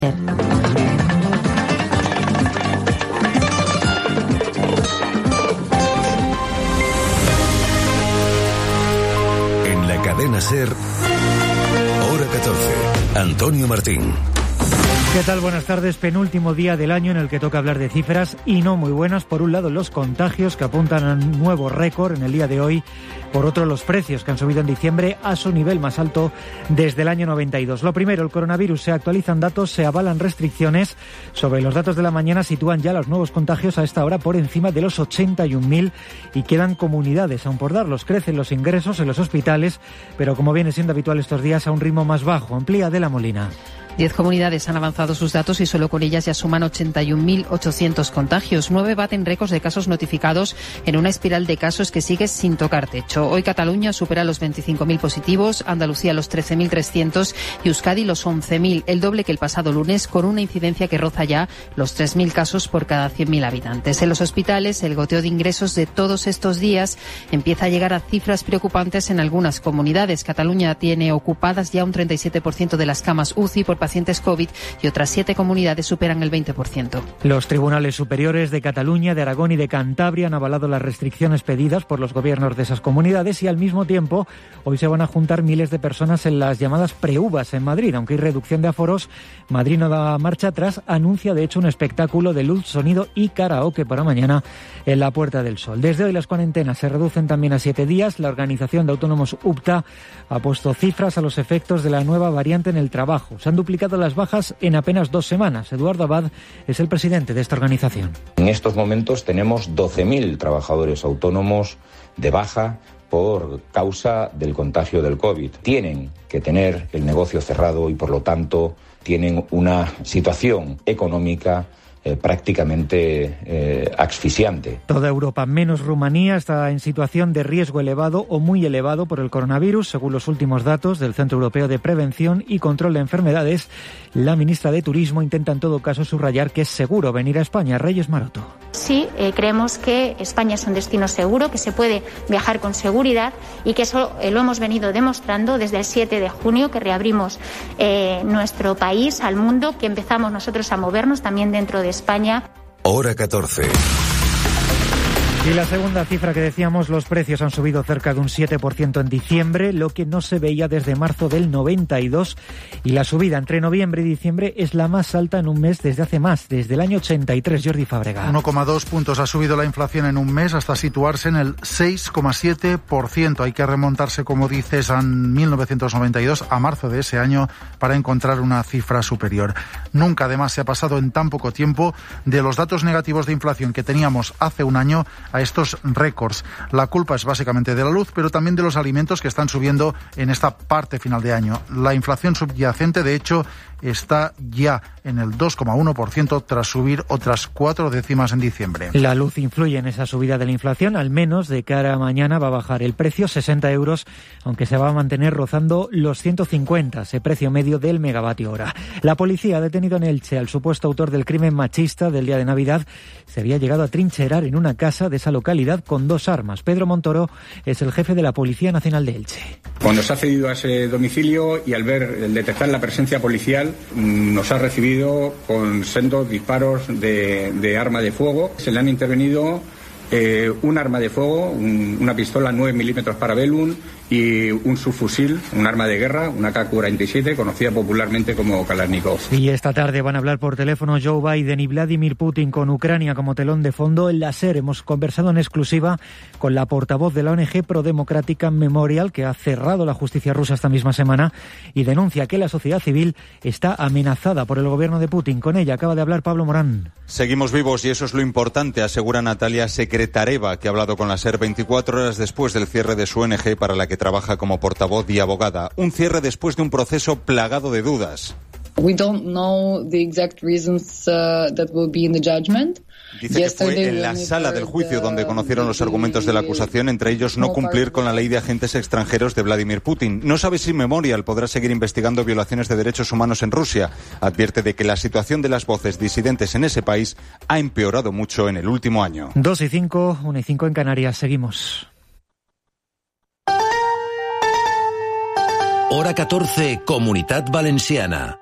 En la cadena SER, hora 14, Antonio Martín. ¿Qué tal? Buenas tardes. Penúltimo día del año en el que toca hablar de cifras y no muy buenas. Por un lado, los contagios que apuntan a un nuevo récord en el día de hoy. Por otro, los precios que han subido en diciembre a su nivel más alto desde el año 92. Lo primero, el coronavirus. Se actualizan datos, se avalan restricciones. Sobre los datos de la mañana sitúan ya los nuevos contagios a esta hora por encima de los 81.000 y quedan comunidades aún por darlos. Crecen los ingresos en los hospitales, pero como viene siendo habitual estos días, a un ritmo más bajo. Amplía Adela Molina. 10 comunidades han avanzado sus datos y solo con ellas ya suman 81.800 contagios. 9 baten récords de casos notificados en una espiral de casos que sigue sin tocar techo. Hoy Cataluña supera los 25.000 positivos, Andalucía los 13.300 y Euskadi los 11.000, el doble que el pasado lunes, con una incidencia que roza ya los 3.000 casos por cada 100.000 habitantes. En los hospitales, el goteo de ingresos de todos estos días empieza a llegar a cifras preocupantes en algunas comunidades. Cataluña tiene ocupadas ya un 37% de las camas UCI por pacientes COVID y otras 7 comunidades superan el 20%. Los tribunales superiores de Cataluña, de Aragón y de Cantabria han avalado las restricciones pedidas por los gobiernos de esas comunidades y al mismo tiempo hoy se van a juntar miles de personas en las llamadas pre-uvas en Madrid. Aunque hay reducción de aforos, Madrid no da marcha atrás, anuncia de hecho un espectáculo de luz, sonido y karaoke para mañana en la Puerta del Sol. Desde hoy las cuarentenas se reducen también a 7 días. La organización de autónomos UPTA ha puesto cifras a los efectos de la nueva variante en el trabajo. Se han duplicado las bajas en apenas 2 semanas. Eduardo Abad es el presidente de esta organización. En estos momentos tenemos 12.000 trabajadores autónomos de baja por causa del contagio del COVID. Tienen que tener el negocio cerrado y por lo tanto tienen una situación económica prácticamente asfixiante. Toda Europa, menos Rumanía, está en situación de riesgo elevado o muy elevado por el coronavirus, según los últimos datos del Centro Europeo de Prevención y Control de Enfermedades. La ministra de Turismo intenta en todo caso subrayar que es seguro venir a España. Reyes Maroto. Sí, creemos que España es un destino seguro, que se puede viajar con seguridad y que eso lo hemos venido demostrando desde el 7 de junio, que reabrimos nuestro país al mundo, que empezamos nosotros a movernos también dentro de España. Hora 14. Y la segunda cifra que decíamos, los precios han subido cerca de un 7% en diciembre, lo que no se veía desde marzo del 92. Y la subida entre noviembre y diciembre es la más alta en un mes desde hace más, desde el año 83. Jordi Fábrega. 1,2 puntos ha subido la inflación en un mes hasta situarse en el 6,7%. Hay que remontarse, como dices, a 1992, a marzo de ese año, para encontrar una cifra superior. Nunca, además, se ha pasado en tan poco tiempo de los datos negativos de inflación que teníamos hace un año a estos récords. La culpa es básicamente de la luz, pero también de los alimentos que están subiendo en esta parte final de año. La inflación subyacente, de hecho, está ya en el 2,1% tras subir otras 4 décimas en diciembre. La luz influye en esa subida de la inflación, al menos de cara a mañana va a bajar el precio, 60 euros, aunque se va a mantener rozando los 150, ese precio medio del megavatio hora. La policía ha detenido en Elche al supuesto autor del crimen machista del día de Navidad. Se había llegado a trincherar en una casa de esa localidad con 2 armas. Pedro Montoro es el jefe de la Policía Nacional de Elche. Cuando se ha accedido a ese domicilio y al detectar la presencia policial, nos ha recibido con sendos disparos de arma de fuego. Se le han intervenido un arma de fuego, una pistola 9 milímetros Parabellum y un subfusil, un arma de guerra, una AK-47, conocida popularmente como Kalashnikov. Y esta tarde van a hablar por teléfono Joe Biden y Vladimir Putin con Ucrania como telón de fondo. En la SER hemos conversado en exclusiva con la portavoz de la ONG Pro-Democratica Memorial, que ha cerrado la justicia rusa esta misma semana y denuncia que la sociedad civil está amenazada por el gobierno de Putin. Con ella acaba de hablar Pablo Morán. Seguimos vivos y eso es lo importante, asegura Natalia Secretareva, que ha hablado con la SER 24 horas después del cierre de su ONG para la que trabaja como portavoz y abogada. Un cierre después de un proceso plagado de dudas. We don't know the exact reasons that will be in the judgment. Dice que fue en la sala del juicio donde conocieron los argumentos de la acusación, entre ellos no cumplir con la ley de agentes extranjeros de Vladimir Putin. No sabe si Memorial podrá seguir investigando violaciones de derechos humanos en Rusia. Advierte de que la situación de las voces disidentes en ese país ha empeorado mucho en el último año. 2:05, 1:05 en Canarias. Seguimos. Hora 14, Comunitat Valenciana.